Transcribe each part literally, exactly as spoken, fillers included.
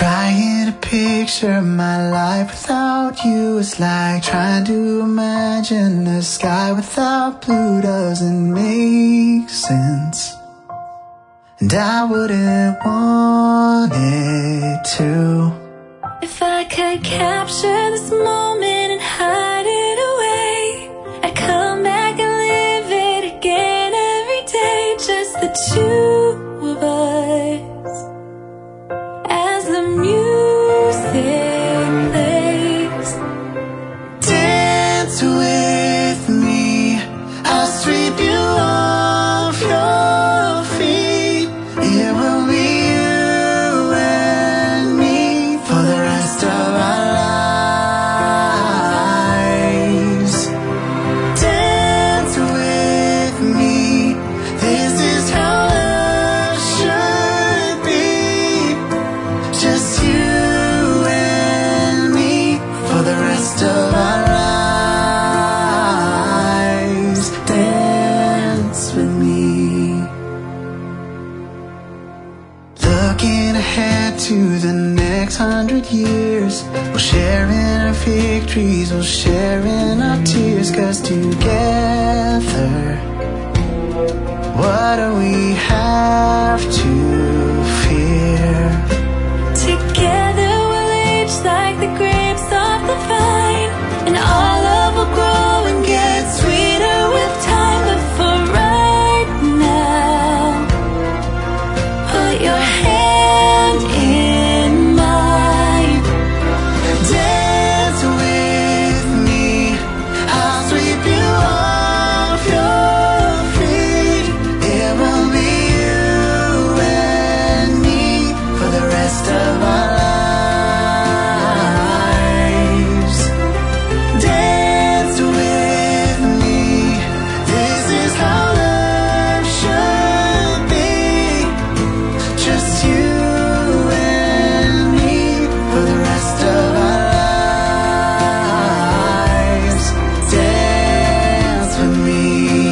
Trying to picture my life without you is like trying to imagine a sky without blue. Doesn't make sense, and I wouldn't want it to. If I could capture this moment and hide it away, I'd come back and live it again every day. Just the two of us as the music plays. Dance with me, I'll sweep you off your feet. It will be you and me for the rest of our lives. Dance with me, this is how love should be. Just you and me for the rest of our lives. Dance with me. Looking ahead to the next hundred years, we'll share in our victories, we'll share in our tears. Cause together, what do we have to fear? Together we'll age like the grapes of the vine, and our love will grow and get sweeter with time. But for right now, put your hand in mine. Dance with me, I'll sweep you off your feet. It will be you and me for the rest of our lives. Dance with me, this is how love should be. Just you and me for the rest of our lives. Dance with me.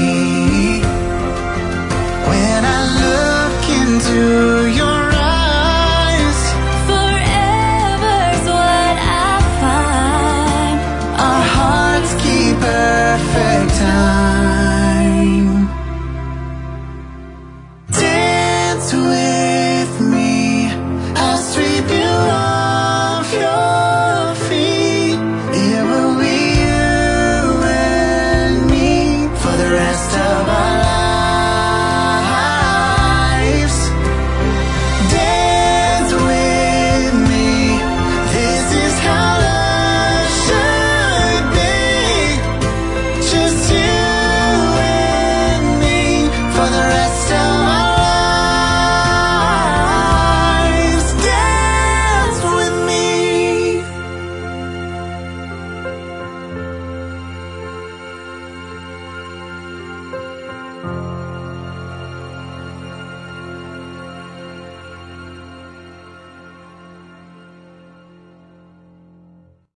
When I look into your eyes, Forever's what I find. our hearts keep perfect time. Dance with